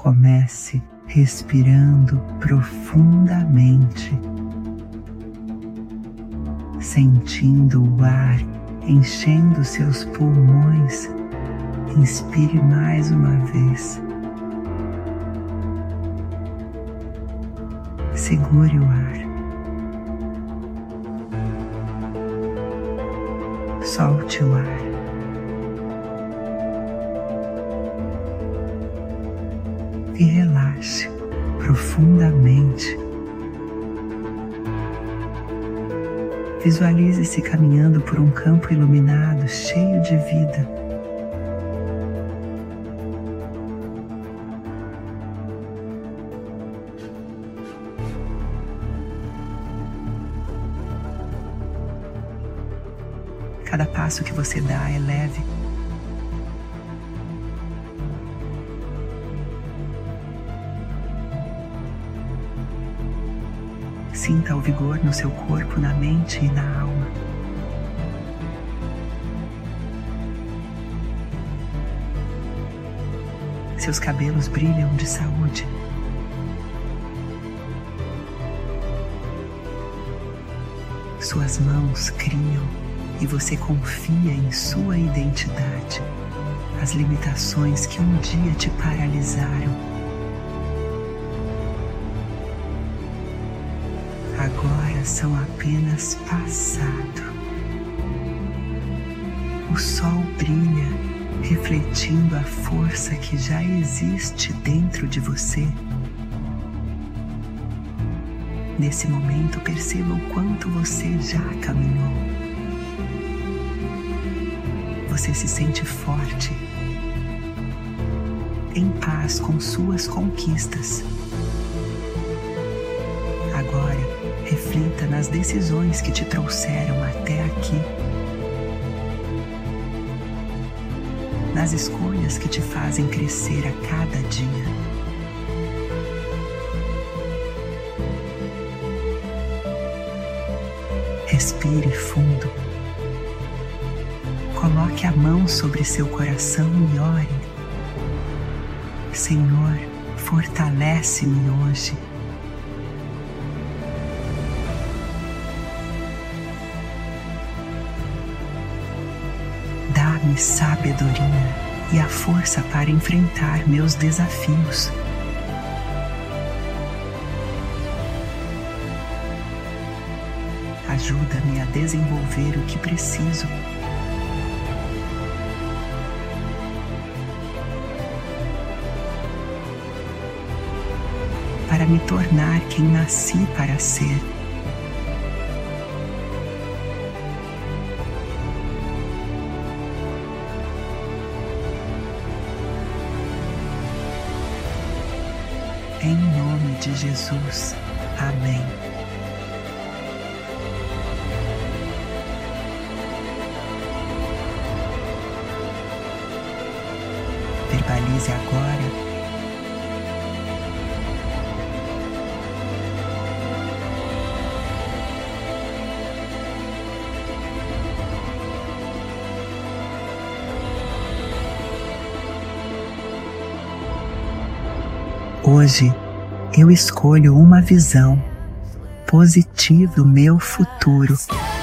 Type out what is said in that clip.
Comece respirando profundamente, sentindo o ar enchendo seus pulmões. Inspire mais uma vez. Segure o ar. Solte o ar. E relaxe profundamente. Visualize-se caminhando por um campo iluminado, cheio de vida. Cada passo que você dá é leve. Sinta o vigor no seu corpo, na mente e na alma. Seus cabelos brilham de saúde. Suas mãos criam e você confia em sua identidade. As limitações que um dia te paralisaram agora são apenas passado. O sol brilha, refletindo a força que já existe dentro de você. Nesse momento, perceba o quanto você já caminhou. Você se sente forte, em paz com suas conquistas. Agora, reflita nas decisões que te trouxeram até aqui, nas escolhas que te fazem crescer a cada dia. Respire fundo. Coloque a mão sobre seu coração e ore. Senhor, fortalece-me hoje. Dá-me sabedoria e a força para enfrentar meus desafios. Ajuda-me a desenvolver o que preciso. Para me tornar quem nasci para ser. Em nome de Jesus. Amém. Verbalize agora. Hoje eu escolho uma visão positiva do meu futuro.